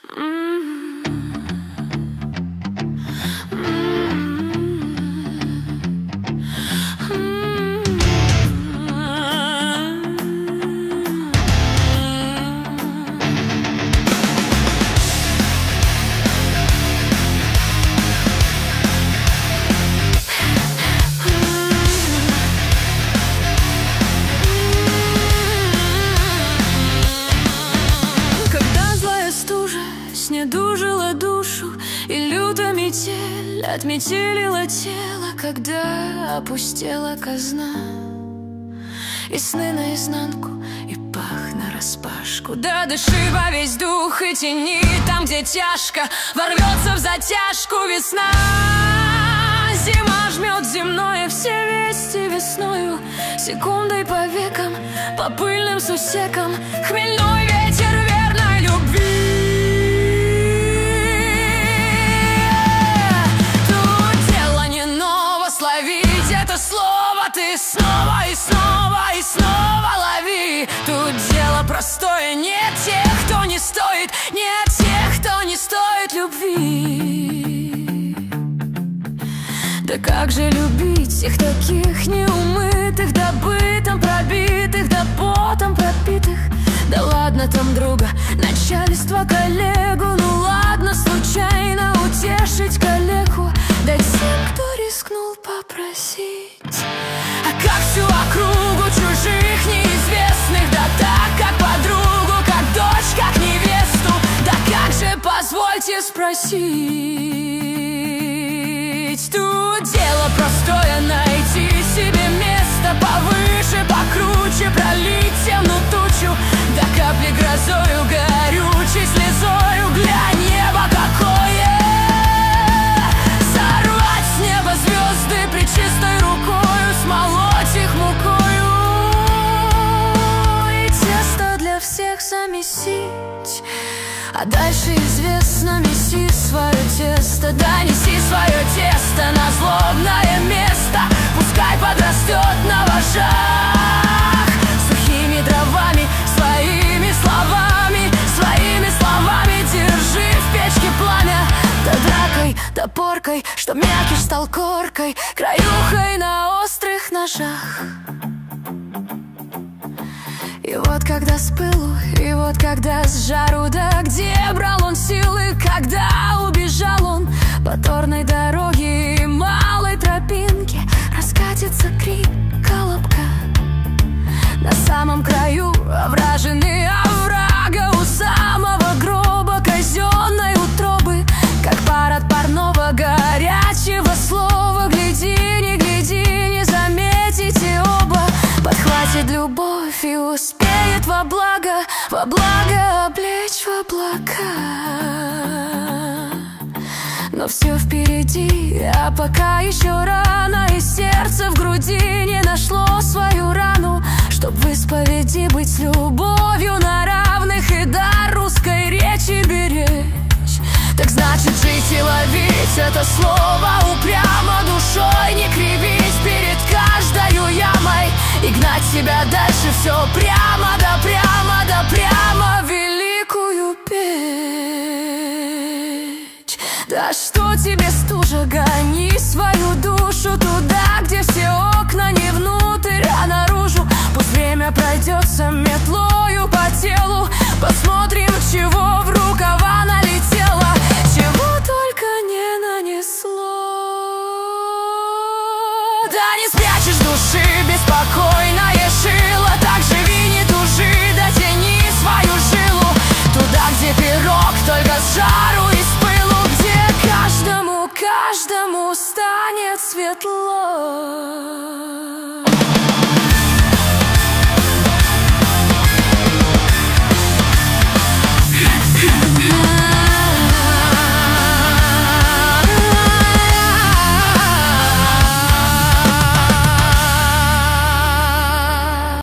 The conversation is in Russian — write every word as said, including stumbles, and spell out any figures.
Снедужила душу, и лютая метель отметелила тело, когда опустела казна. И сны наизнанку, и пах нараспашку. Да дыши во весь дух и тяни там, где тяжко. Ворвется в затяжку весна. Зима жмет земное, все вести весною, секундой по векам, по пыльным сусекам. Хмельной ветер верной любви. Слово ты снова и снова и снова лови. Тут дело простое, нет тех, кто не стоит, нет тех, кто не стоит любви. Да как же любить всех таких неумытых, да бытом пробитых, да потом пропитых? Да ладно там друга, начальство, коллегу, ну ладно случайно утешить коллегу. Да тем, кто рискнул попросить. А как всю округу чужих неизвестных, да так, как подругу, как дочь, как невесту. Да как же, позвольте спросить. Тут дело простое, найти себе место повыше, покруче, пролить темную тучу до капли грозою, горючей слезою. Глянь, небо какое! Сорвать с неба звезды пречистой рукою, смолоть их мукою и тесто для всех замесить. А дальше известно, меси свое тесто, да неси свое тесто на злобное место. Пускай подрастет на вожах сухими дровами, своими словами, своими словами. Держи в печке пламя, да дракой, да поркой, что мякиш стал коркой, краюхой на острых ножах. И вот когда с пылу, и вот когда с жару, да где брал он силы, когда убежал он по торной дороге и малой тропинке, раскатится крик колобка. На самом краю овражины оврага, у самого гроба казенной утробы, как пар от парного горячего слова. Гляди, не гляди, не заметите оба. Подхватит любовь и успеет во благо, во благо облечь в облака. Но все впереди, а пока еще рано, и сердце в груди не нашло свою рану, чтоб в исповеди быть любовью на равных и дар русской речи беречь. Так значит жить и ловить это слово упрямо, душой не кривить перед каждою ямой и гнать себя дальше все прямо, да прямо, да прямо великую печь. Да что тебе стужа, гони свою душу туда, где все окна не внутрь, а наружу. Пусть время пройдется метлою по телу, посмотрим, чего в рукава налетело, чего только не нанесло. Да не спрячешь души беспокойное шило, так живи, не тужи, да тяни свою жилу туда, где пирог только с жару и с пылу, где каждому, каждому станет светло.